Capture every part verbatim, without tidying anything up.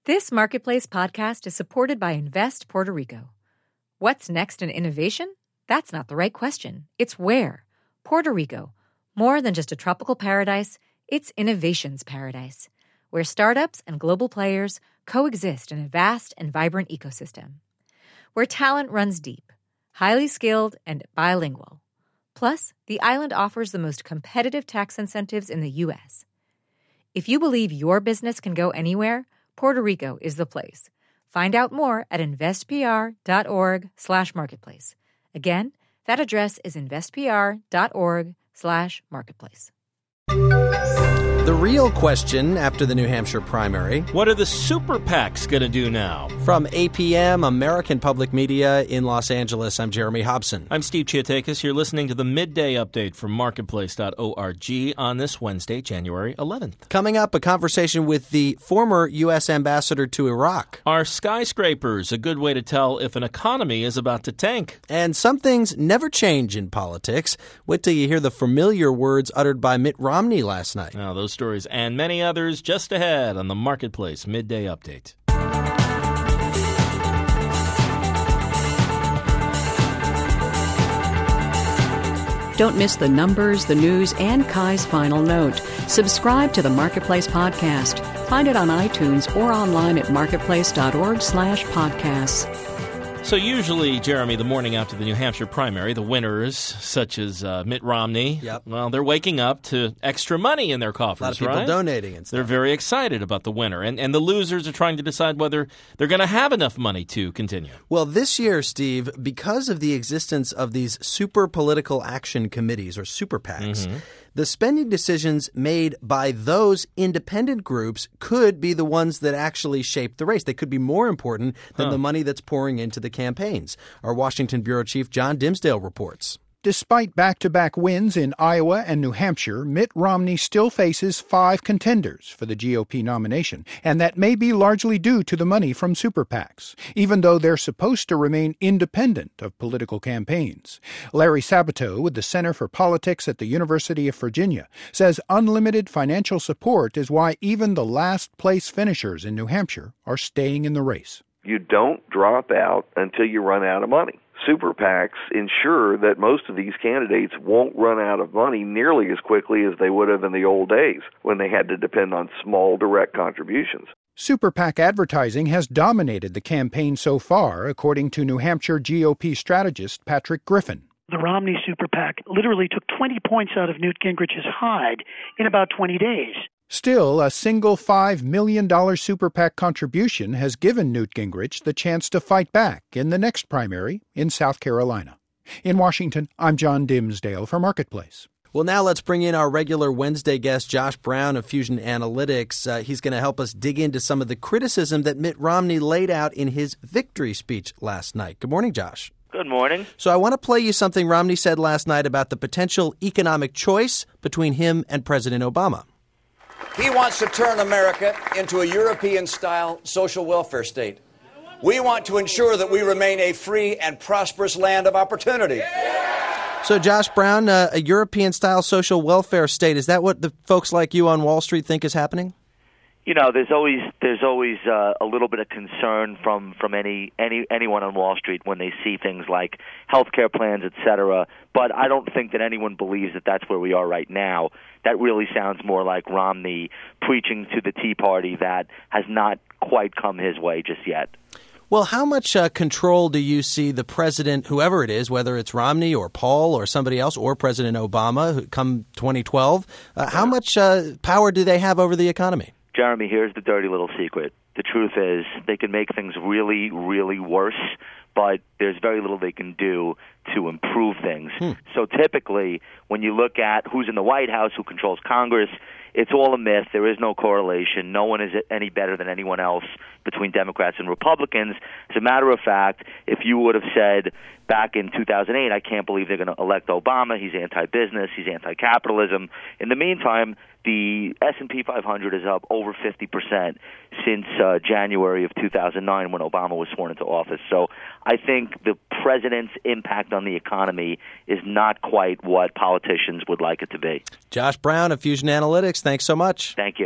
This Marketplace podcast is supported by Invest Puerto Rico. What's next in innovation? That's not the right question. It's where. Puerto Rico. More than just a tropical paradise, it's innovation's paradise, where startups and global players coexist in a vast and vibrant ecosystem. Where talent runs deep, highly skilled, and bilingual. Plus, the island offers the most competitive tax incentives in the U S. If you believe your business can go anywhere, Puerto Rico is the place. Find out more at investpr.org slash marketplace. Again, that address is investpr.org slash marketplace. The real question after the New Hampshire primary. What are the super PACs going to do now? From A P M, American Public Media in Los Angeles, I'm Jeremy Hobson. I'm Steve Chiatakis. You're listening to the Midday Update from marketplace dot org on this Wednesday, January eleventh. Coming up, a conversation with the former U S ambassador to Iraq. Are skyscrapers a good way to tell if an economy is about to tank? And some things never change in politics. Wait till you hear the familiar words uttered by Mitt Romney last night. Now, those stories and many others just ahead on the Marketplace Midday Update. Don't miss the numbers, the news, and Kai's final note. Subscribe to the Marketplace Podcast. Find it on iTunes or online at marketplace.org slash podcasts. So usually, Jeremy, the morning after the New Hampshire primary, the winners, such as uh, Mitt Romney, yep. well, they're waking up to extra money in their coffers, a lot of people right? donating and stuff. They're very excited about the winner. And, and the losers are trying to decide whether they're going to have enough money to continue. Well, this year, Steve, because of the existence of these super political action committees or super PACs, mm-hmm. the spending decisions made by those independent groups could be the ones that actually shape the race. They could be more important than huh. the money that's pouring into the campaigns. Our Washington bureau chief, John Dimsdale, reports. Despite back-to-back wins in Iowa and New Hampshire, Mitt Romney still faces five contenders for the G O P nomination, and that may be largely due to the money from super PACs, even though they're supposed to remain independent of political campaigns. Larry Sabato, with the Center for Politics at the University of Virginia, says unlimited financial support is why even the last-place finishers in New Hampshire are staying in the race. You don't drop out until you run out of money. Super PACs ensure that most of these candidates won't run out of money nearly as quickly as they would have in the old days when they had to depend on small direct contributions. Super PAC advertising has dominated the campaign so far, according to New Hampshire G O P strategist Patrick Griffin. The Romney Super PAC literally took twenty points out of Newt Gingrich's hide in about twenty days. Still, a single five million dollars Super PAC contribution has given Newt Gingrich the chance to fight back in the next primary in South Carolina. In Washington, I'm John Dimsdale for Marketplace. Well, now let's bring in our regular Wednesday guest, Josh Brown of Fusion Analytics. Uh, he's going to help us dig into some of the criticism that Mitt Romney laid out in his victory speech last night. Good morning, Josh. Good morning. So I want to play you something Romney said last night about the potential economic choice between him and President Obama. He wants to turn America into a European-style social welfare state. We want to ensure that we remain a free and prosperous land of opportunity. So, Josh Brown, uh, a European-style social welfare state, is that what the folks like you on Wall Street think is happening? You know, there's always there's always uh, a little bit of concern from from any any anyone on Wall Street when they see things like healthcare plans, et cetera. But I don't think that anyone believes that that's where we are right now. That really sounds more like Romney preaching to the Tea Party that has not quite come his way just yet. Well, how much uh, control do you see the president, whoever it is, whether it's Romney or Paul or somebody else or President Obama, who come twenty twelve, uh, how much uh, power do they have over the economy? Jeremy, here's the dirty little secret. The truth is they can make things really, really worse, but there's very little they can do to improve things. Hmm. So typically, when you look at who's in the White House, who controls Congress, it's all a myth. There is no correlation. No one is any better than anyone else between Democrats and Republicans. As a matter of fact, if you would have said back in two thousand eight, I can't believe they're going to elect Obama, he's anti-business, he's anti-capitalism. In the meantime, the S and P five hundred is up over fifty percent since uh, January of two thousand nine when Obama was sworn into office. So I think the president's impact on the economy is not quite what politicians would like it to be. Josh Brown of Fusion Analytics, thanks so much. Thank you.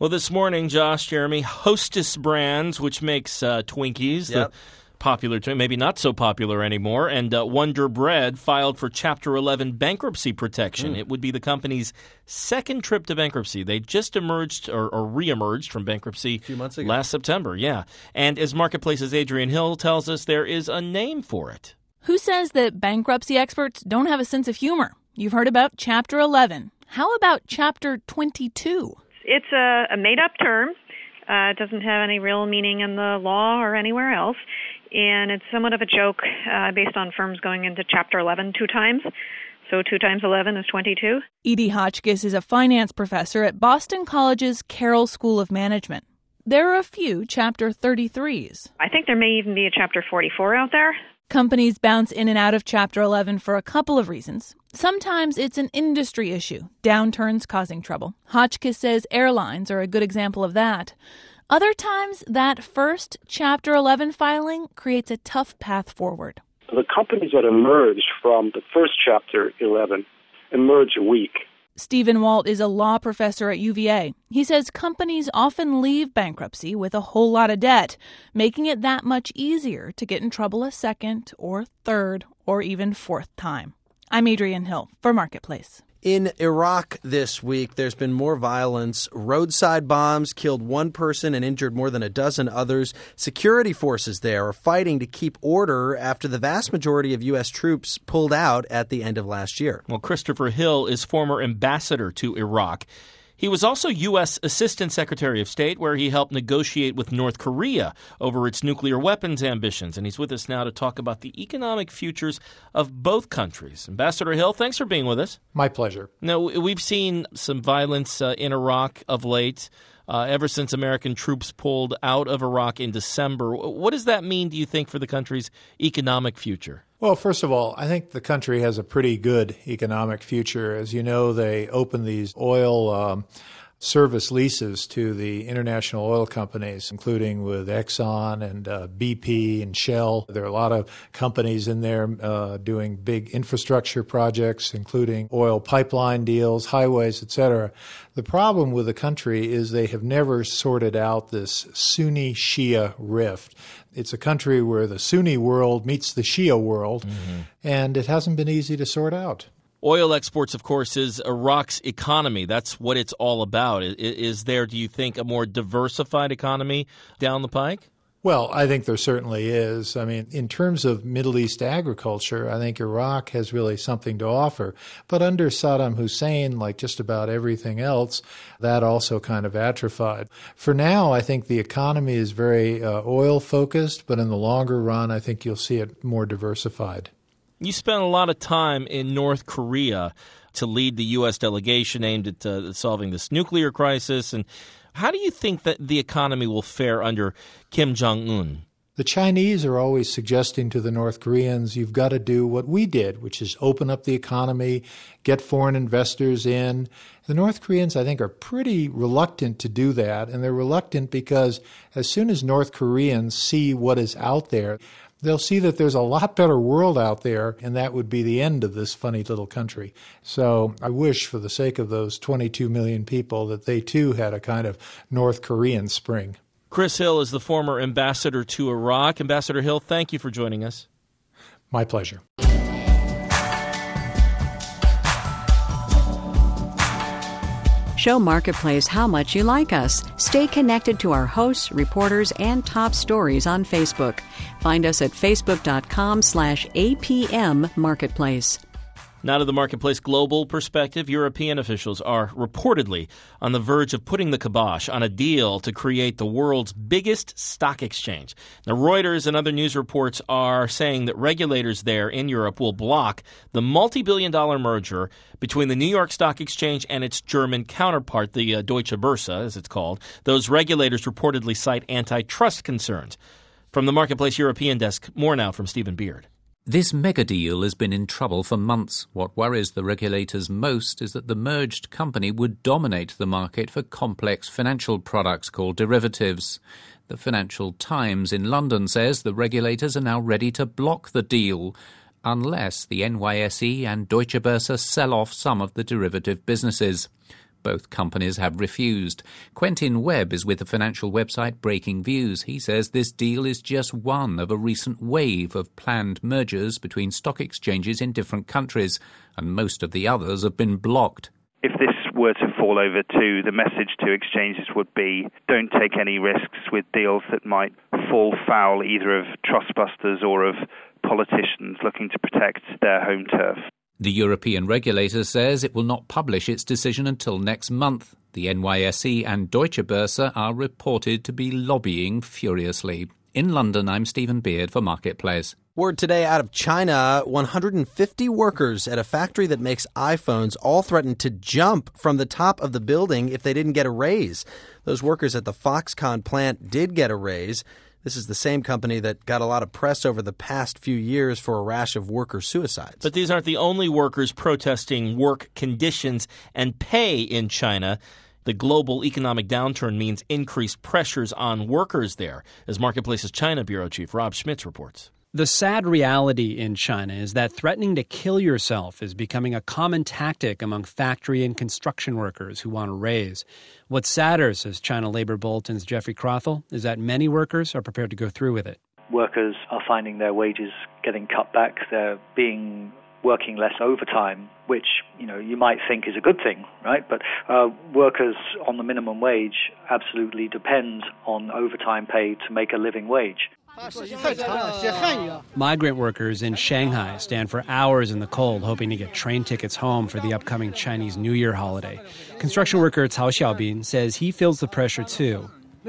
Well, this morning, Josh, Jeremy, Hostess Brands, which makes uh, Twinkies, Yep. the popular, maybe not so popular anymore, and uh, Wonder Bread filed for Chapter eleven bankruptcy protection. Mm. It would be the company's second trip to bankruptcy. They just emerged or, or re-emerged from bankruptcy a few months ago. Last September, yeah. And as Marketplace's Adrian Hill tells us, there is a name for it. Who says that bankruptcy experts don't have a sense of humor? You've heard about Chapter eleven. How about Chapter twenty-two? It's a, a made-up term. Uh, it doesn't have any real meaning in the law or anywhere else. And it's somewhat of a joke uh, based on firms going into Chapter eleven two times. So two times eleven is twenty-two. Edie Hotchkiss is a finance professor at Boston College's Carroll School of Management. There are a few Chapter thirty-threes. I think there may even be a Chapter forty-four out there. Companies bounce in and out of Chapter eleven for a couple of reasons. Sometimes it's an industry issue, downturns causing trouble. Hotchkiss says airlines are a good example of that. Other times, that first Chapter eleven filing creates a tough path forward. The companies that emerged from the first Chapter eleven emerge weak. Stephen Walt is a law professor at U V A. He says companies often leave bankruptcy with a whole lot of debt, making it that much easier to get in trouble a second or third or even fourth time. I'm Adrian Hill for Marketplace. In Iraq this week, there's been more violence. Roadside bombs killed one person and injured more than a dozen others. Security forces there are fighting to keep order after the vast majority of U S troops pulled out at the end of last year. Well, Christopher Hill is former ambassador to Iraq. He was also U S Assistant Secretary of State, where he helped negotiate with North Korea over its nuclear weapons ambitions. And he's with us now to talk about the economic futures of both countries. Ambassador Hill, thanks for being with us. My pleasure. Now, we've seen some violence uh, in Iraq of late, uh, ever since American troops pulled out of Iraq in December. What does that mean, do you think, for the country's economic future? Well, first of all, I think the country has a pretty good economic future. As you know, they opened these oil um, service leases to the international oil companies, including with Exxon and uh, B P and Shell. There are a lot of companies in there uh, doing big infrastructure projects, including oil pipeline deals, highways, et cetera. The problem with the country is they have never sorted out this Sunni-Shia rift. It's a country where the Sunni world meets the Shia world, mm-hmm. and it hasn't been easy to sort out. Oil exports, of course, is Iraq's economy. That's what it's all about. Is there, do you think, a more diversified economy down the pike? Well, I think there certainly is. I mean, in terms of Middle East agriculture, I think Iraq has really something to offer. But under Saddam Hussein, like just about everything else, that also kind of atrophied. For now, I think the economy is very uh, oil-focused, but in the longer run, I think you'll see it more diversified. You spent a lot of time in North Korea to lead the U S delegation aimed at uh, solving this nuclear crisis. And how do you think that the economy will fare under Kim Jong-un? The Chinese are always suggesting to the North Koreans, you've got to do what we did, which is open up the economy, get foreign investors in. The North Koreans, I think, are pretty reluctant to do that, and they're reluctant because as soon as North Koreans see what is out there, they'll see that there's a lot better world out there, and that would be the end of this funny little country. So I wish, for the sake of those twenty-two million people, that they too had a kind of North Korean spring. Chris Hill is the former ambassador to Iraq. Ambassador Hill, thank you for joining us. My pleasure. Show Marketplace how much you like us. Stay connected to our hosts, reporters, and top stories on Facebook. Find us at facebook.com slash APM Marketplace. Now to the Marketplace global perspective. European officials are reportedly on the verge of putting the kibosh on a deal to create the world's biggest stock exchange. Now, Reuters and other news reports are saying that regulators there in Europe will block the multi-billion dollar merger between the New York Stock Exchange and its German counterpart, the uh, Deutsche Börse, as it's called. Those regulators reportedly cite antitrust concerns. From the Marketplace European desk, more now from Stephen Beard. This mega deal has been in trouble for months. What worries the regulators most is that the merged company would dominate the market for complex financial products called derivatives. The Financial Times in London says the regulators are now ready to block the deal unless the N Y S E and Deutsche Börse sell off some of the derivative businesses. Both companies have refused. Quentin Webb is with the financial website Breaking Views. He says this deal is just one of a recent wave of planned mergers between stock exchanges in different countries, and most of the others have been blocked. If this were to fall over too, the message to exchanges would be don't take any risks with deals that might fall foul either of trustbusters or of politicians looking to protect their home turf. The European regulator says it will not publish its decision until next month. The N Y S E and Deutsche Börse are reported to be lobbying furiously. In London, I'm Stephen Beard for Marketplace. Word today out of China, one hundred fifty workers at a factory that makes iPhones all threatened to jump from the top of the building if they didn't get a raise. Those workers at the Foxconn plant did get a raise. This is the same company that got a lot of press over the past few years for a rash of worker suicides. But these aren't the only workers protesting work conditions and pay in China. The global economic downturn means increased pressures on workers there, as Marketplace's China Bureau Chief Rob Schmitz reports. The sad reality in China is that threatening to kill yourself is becoming a common tactic among factory and construction workers who want a raise. What's sadder, says China Labor Bulletin's Jeffrey Crothall, is that many workers are prepared to go through with it. Workers are finding their wages getting cut back. They're being working less overtime, which, you know, you might think is a good thing, right? But uh, workers on the minimum wage absolutely depend on overtime pay to make a living wage. Migrant workers in Shanghai stand for hours in the cold hoping to get train tickets home for the upcoming Chinese New Year holiday. Construction worker Cao Xiaobin says he feels the pressure too.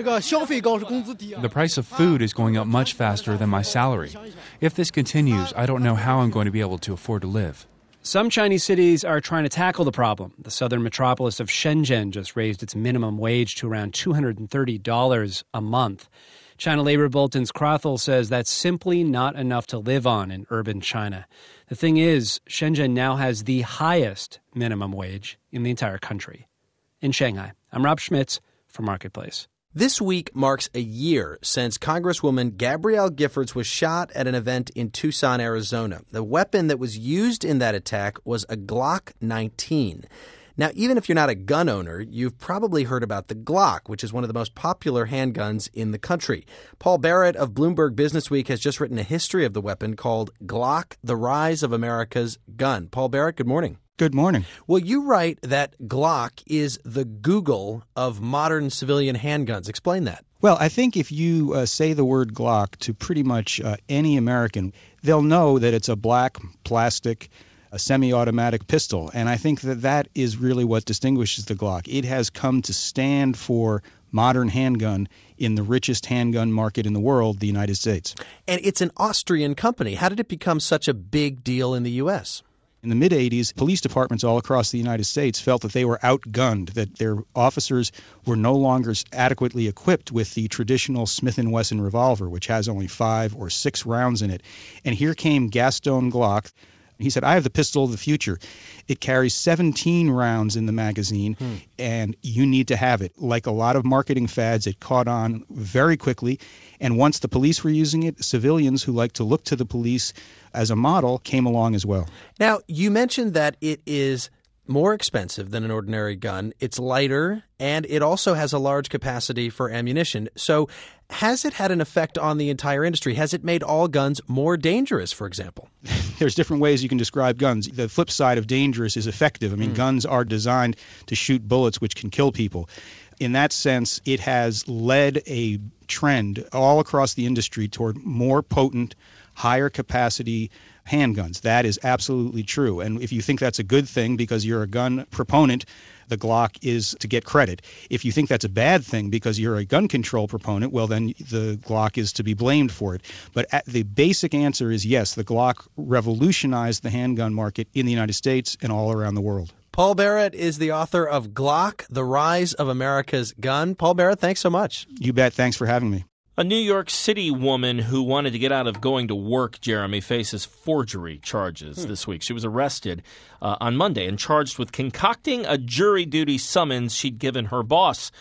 The price of food is going up much faster than my salary. If this continues, I don't know how I'm going to be able to afford to live. Some Chinese cities are trying to tackle the problem. The southern metropolis of Shenzhen just raised its minimum wage to around two hundred thirty dollars a month. China Labor Bulletin's Crothall says that's simply not enough to live on in urban China. The thing is, Shenzhen now has the highest minimum wage in the entire country. In Shanghai, I'm Rob Schmitz for Marketplace. This week marks a year since Congresswoman Gabrielle Giffords was shot at an event in Tucson, Arizona. The weapon that was used in that attack was a Glock nineteen. Now, even if you're not a gun owner, you've probably heard about the Glock, which is one of the most popular handguns in the country. Paul Barrett of Bloomberg Businessweek has just written a history of the weapon called Glock, The Rise of America's Gun. Paul Barrett, good morning. Good morning. Well, you write that Glock is the Google of modern civilian handguns. Explain that. Well, I think if you uh, say the word Glock to pretty much uh, any American, they'll know that it's a black plastic a semi-automatic pistol. And I think that that is really what distinguishes the Glock. It has come to stand for modern handgun in the richest handgun market in the world, the United States. And it's an Austrian company. How did it become such a big deal in the U S? In the mid-eighties, police departments all across the United States felt that they were outgunned, that their officers were no longer adequately equipped with the traditional Smith and Wesson revolver, which has only five or six rounds in it. And here came Gaston Glock. He said, I have the pistol of the future. It carries seventeen rounds in the magazine, hmm. and you need to have it. Like a lot of marketing fads, it caught on very quickly. And once the police were using it, civilians who like to look to the police as a model came along as well. Now, you mentioned that it is more expensive than an ordinary gun. It's lighter, and it also has a large capacity for ammunition. So has it had an effect on the entire industry? Has it made all guns more dangerous, for example? There's different ways you can describe guns. The flip side of dangerous is effective. I mean, mm. guns are designed to shoot bullets which can kill people. In that sense, it has led a trend all across the industry toward more potent, higher capacity handguns. That is absolutely true. And if you think that's a good thing because you're a gun proponent, the Glock is to get credit. If you think that's a bad thing because you're a gun control proponent, well, then the Glock is to be blamed for it. But at the basic answer is yes, the Glock revolutionized the handgun market in the United States and all around the world. Paul Barrett is the author of Glock, The Rise of America's Gun. Paul Barrett, thanks so much. You bet. Thanks for having me. A New York City woman who wanted to get out of going to work, Jeremy, faces forgery charges hmm. this week. She was arrested uh, on Monday and charged with concocting a jury duty summons she'd given her boss.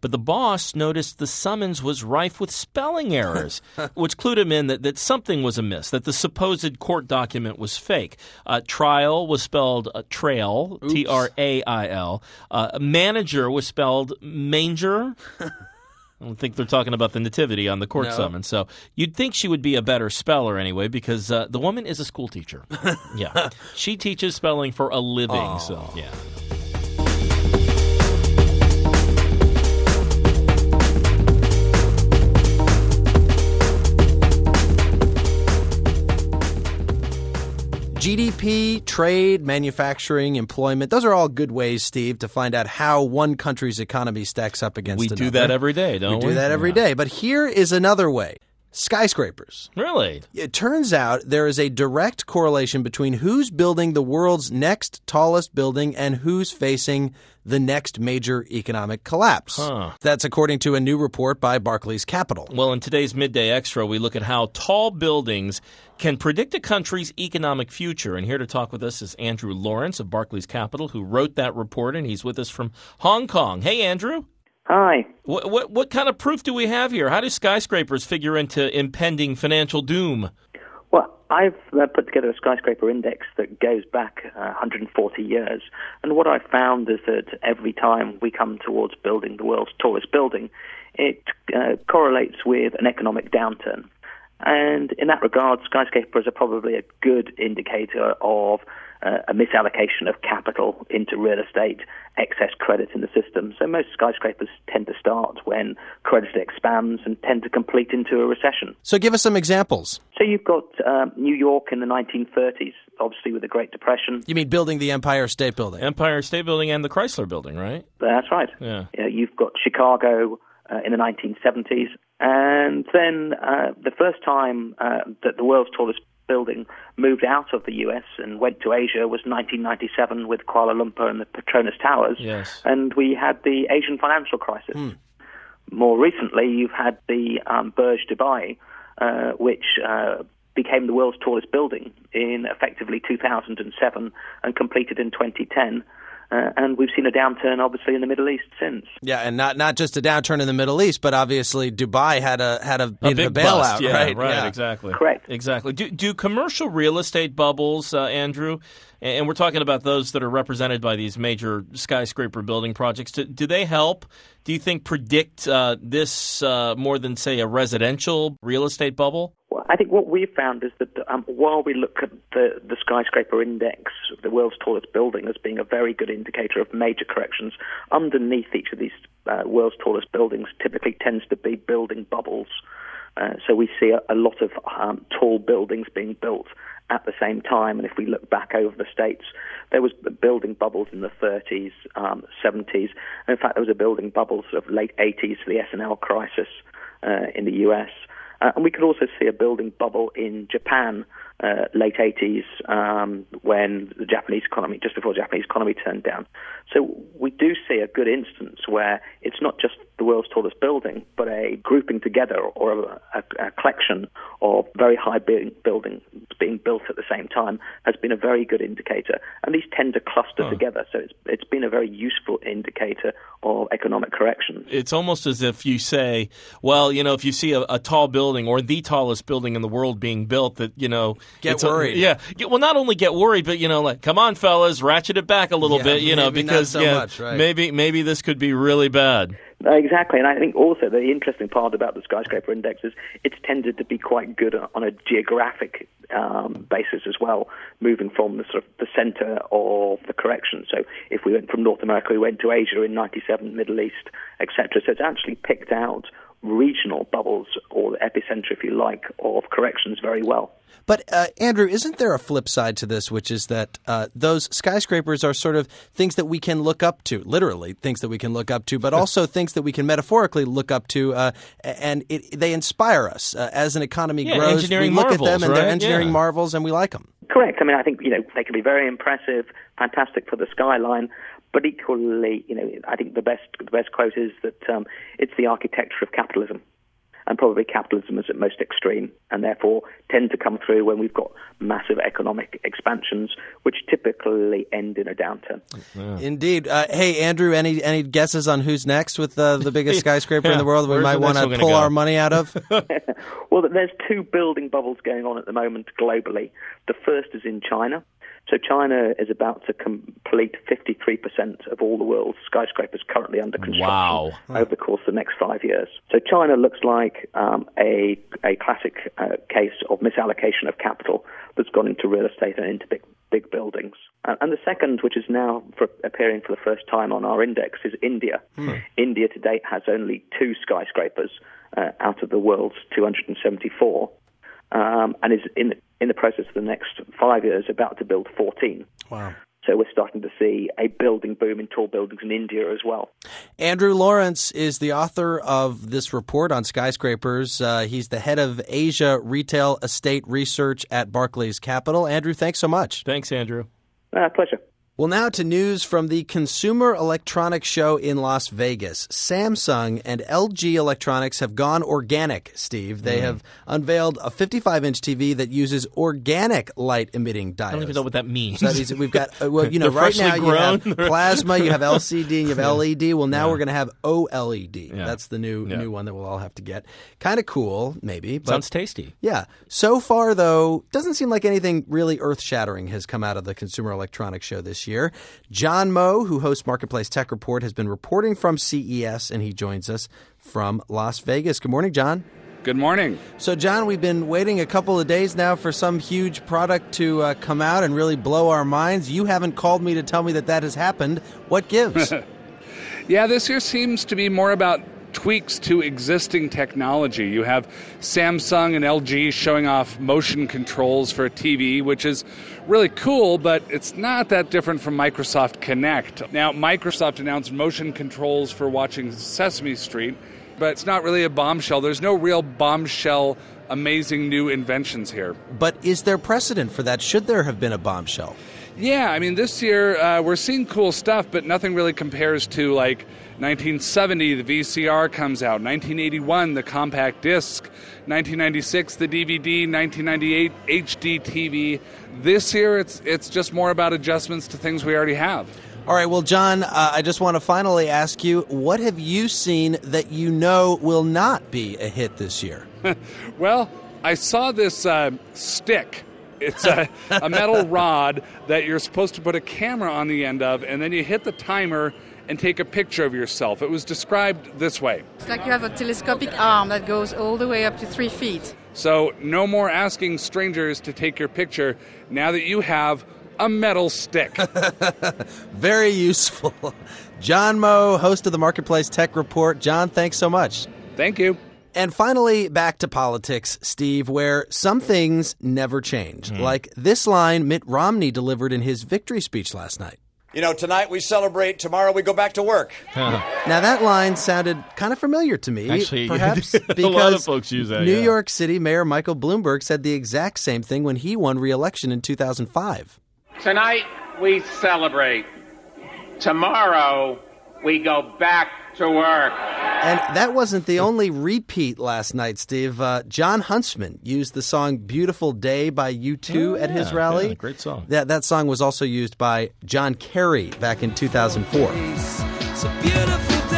but the boss noticed the summons was rife with spelling errors, which clued him in that, that something was amiss, that the supposed court document was fake. Uh, trial was spelled uh, trail, T R A I L. Uh, manager was spelled manger. I don't think they're talking about the nativity on the court No. summons. So you'd think she would be a better speller anyway, because uh, the woman is a school teacher. Yeah. She teaches spelling for a living. Oh. So, yeah. G D P, trade, manufacturing, employment, those are all good ways, Steve, to find out how one country's economy stacks up against We another. do that every day, don't we? We do that every day. But here is another way. Skyscrapers. Really? It turns out there is a direct correlation between who's building the world's next tallest building and who's facing the next major economic collapse. Huh. That's according to a new report by Barclays Capital. Well, in today's Midday Extra, we look at how tall buildings can predict a country's economic future. And here to talk with us is Andrew Lawrence of Barclays Capital, who wrote that report, and he's with us from Hong Kong. Hey, Andrew. Hi. What, what, what kind of proof do we have here? How do skyscrapers figure into impending financial doom? Well, I've uh, put together a skyscraper index that goes back uh, one hundred forty years. And what I've found is that every time we come towards building the world's tallest building, it uh, correlates with an economic downturn. And in that regard, skyscrapers are probably a good indicator of uh, a misallocation of capital into real estate, excess credit in the system. So most skyscrapers tend to start when credit expands and tend to complete into a recession. So give us some examples. So you've got um, New York in the nineteen thirties, obviously with the Great Depression. You mean building the Empire State Building? Empire State Building and the Chrysler Building, right? That's right. Yeah. Uh, you've got Chicago uh, in the nineteen seventies. And then uh, the first time uh, that the world's tallest building moved out of the U S and went to Asia was nineteen ninety-seven with Kuala Lumpur and the Petronas Towers. Yes. And we had the Asian financial crisis. Hmm. More recently, you've had the um, Burj Dubai, uh, which uh, became the world's tallest building in effectively two thousand seven and completed in twenty ten. Uh, and we've seen a downturn, obviously, in the Middle East since. Yeah, and not not just a downturn in the Middle East, but obviously Dubai had a had a, A needed big a bailout, bust. Yeah, right? right, Yeah. exactly. Correct. Exactly. Do, do commercial real estate bubbles, uh, Andrew, and we're talking about those that are represented by these major skyscraper building projects, do, do they help, do you think, predict uh, this uh, more than, say, a residential real estate bubble? Well, I think what we've found is that um, while we look at the, the skyscraper index, the world's tallest building, as being a very good indicator of major corrections, underneath each of these uh, world's tallest buildings typically tends to be building bubbles. Uh, so we see a, a lot of um, tall buildings being built at the same time. And if we look back over the States, there was building bubbles in the thirties, um, seventies. And in fact, there was a building bubble sort of late eighties for the S and L crisis uh, in the U S. Uh, and we could also see a building bubble in Japan, uh, late eighties, um, when the Japanese economy, just before the Japanese economy turned down. So we do see a good instance where it's not just the world's tallest building, but a grouping together or a, a, a collection of very high building, buildings being built at the same time has been a very good indicator. And these tend to cluster Huh. together, so it's, it's been a very useful indicator of economic corrections. It's almost as if you say, well, you know, if you see a, a tall building or the tallest building in the world being built, that, you know, Get it's a- worried. yeah. Yeah, well, not only get worried, but, you know, like, come on, fellas, ratchet it back a little Yeah, bit, you know, maybe not because so yeah, much, right. maybe maybe this could be really bad. Uh, exactly, and I think also the interesting part about the skyscraper index is it's tended to be quite good on a geographic um, basis as well, moving from the sort of the centre of the correction. So if we went from North America, we went to Asia in ninety-seven, Middle East, et cetera. So it's actually picked out regional bubbles, or the epicenter, if you like, of corrections very well. But, uh, Andrew, isn't there a flip side to this, which is that uh, those skyscrapers are sort of things that we can look up to, literally things that we can look up to, but also things that we can metaphorically look up to, uh, and it, they inspire us. Uh, as an economy Yeah, grows, we engineering look marvels, at them and right? they're engineering Yeah. marvels, and we like them. Correct. I mean, I think, you know, they can be very impressive, fantastic for the skyline, but equally, you know, I think the best the best quote is that um, it's the architecture of capitalism. and probably capitalism is at most extreme, and therefore tend to come through when we've got massive economic expansions, which typically end in a downturn. Yeah. Indeed. Uh, hey, Andrew, any any guesses on who's next with uh, the biggest skyscraper yeah. in the world we Where's might want to pull go? our money out of? Well, there's two building bubbles going on at the moment globally. The first is in China. So China is about to complete fifty-three percent of all the world's skyscrapers currently under construction wow. over the course of the next five years. So China looks like um, a a classic uh, case of misallocation of capital that's gone into real estate and into big big buildings. Uh, and the second, which is now for appearing for the first time on our index, is India. Hmm. India to date has only two skyscrapers uh, out of the world's two hundred seventy-four. Um, and is in in the process of the next five years about to build fourteen. Wow. So we're starting to see a building boom in tall buildings in India as well. Andrew Lawrence is the author of this report on skyscrapers. Uh, he's the head of Asia Retail Estate Research at Barclays Capital. Andrew, thanks so much. Thanks, Andrew. Uh, pleasure. Well, now to news from the Consumer Electronics Show in Las Vegas. Samsung and L G Electronics have gone organic, Steve. They mm. have unveiled a fifty-five inch T V that uses organic light-emitting diodes. I don't even know what that means. So that means we've got, uh, well, you know, right now grown. you have plasma, you have L C D, and you have yeah. L E D. Well, now yeah. we're going to have O L E D. Yeah. That's the new yeah. new one that we'll all have to get. Kind of cool, maybe. But, sounds tasty. Yeah. So far, though, doesn't seem like anything really earth-shattering has come out of the Consumer Electronics Show this year. John Moe, who hosts Marketplace Tech Report, has been reporting from C E S, and he joins us from Las Vegas. Good morning, John. Good morning. So, John, we've been waiting a couple of days now for some huge product to uh, come out and really blow our minds. You haven't called me to tell me that that has happened. What gives? Yeah, this year seems to be more about tweaks to existing technology. You have Samsung and L G showing off motion controls for a T V, which is really cool, but it's not that different from Microsoft Kinect. Now, Microsoft announced motion controls for watching Sesame Street, but it's not really a bombshell. There's no real bombshell, amazing new inventions here. But is there precedent for that? Should there have been a bombshell? Yeah, I mean, this year uh, we're seeing cool stuff, but nothing really compares to, like, nineteen seventy, the V C R comes out. nineteen eighty-one, the compact disc. nineteen ninety-six, the D V D. nineteen ninety-eight, H D T V. This year, it's it's just more about adjustments to things we already have. All right, well, John, uh, I just want to finally ask you, what have you seen that you know will not be a hit this year? Well, I saw this uh, stick. It's a, a metal rod that you're supposed to put a camera on the end of, and then you hit the timer and take a picture of yourself. It was described this way. It's like you have a telescopic arm that goes all the way up to three feet. So no more asking strangers to take your picture now that you have a metal stick. Very useful. John Moe, host of the Marketplace Tech Report. John, thanks so much. Thank you. And finally, back to politics, Steve, where some things never change. Mm. Like this line Mitt Romney delivered in his victory speech last night. You know, tonight we celebrate, tomorrow we go back to work. Huh. Now, that line sounded kind of familiar to me. Actually, perhaps because a lot of folks use that. New yeah. York City Mayor Michael Bloomberg said the exact same thing when he won re-election in two thousand five. Tonight we celebrate. Tomorrow we go back to work. And that wasn't the only repeat last night, Steve. Uh, John Huntsman used the song Beautiful Day by U two oh, at yeah, his rally. Yeah, great song. That, that song was also used by John Kerry back in two thousand four. It's a beautiful day.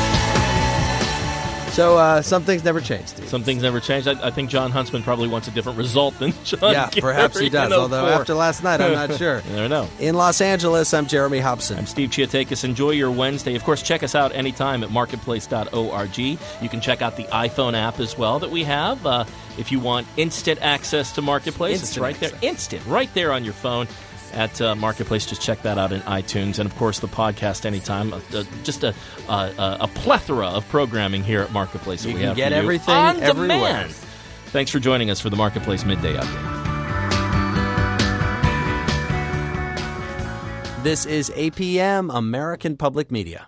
So uh, some things never changed, Steve. Some things never changed. I, I think John Huntsman probably wants a different result than John Yeah, Kerry perhaps he does, although after last night, I'm not sure. You never know. In Los Angeles, I'm Jeremy Hobson. I'm Steve Chiatakis. Enjoy your Wednesday. Of course, check us out anytime at marketplace dot org. You can check out the iPhone app as well that we have. Uh, if you want instant access to Marketplace, Instant it's right access. there. Instant, right there on your phone. At uh, Marketplace, just check that out in iTunes. And, of course, the podcast anytime. Uh, uh, just a, uh, a plethora of programming here at Marketplace. That You we can have get for you everything on everywhere. demand. Thanks for joining us for the Marketplace Midday Update. This is A P M, American Public Media.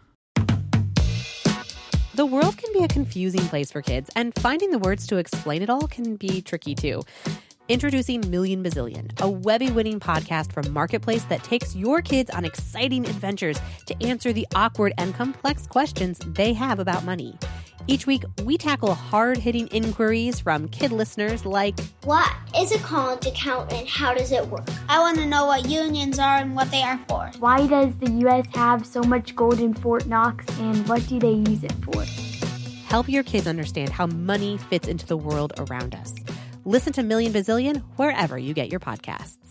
The world can be a confusing place for kids, and finding the words to explain it all can be tricky, too. Introducing Million Bazillion, a Webby-winning podcast from Marketplace that takes your kids on exciting adventures to answer the awkward and complex questions they have about money. Each week, we tackle hard-hitting inquiries from kid listeners like, what is a college account and how does it work? I want to know what unions are and what they are for. Why does the U S have so much gold in Fort Knox and what do they use it for? Help your kids understand how money fits into the world around us. Listen to Million Bazillion wherever you get your podcasts.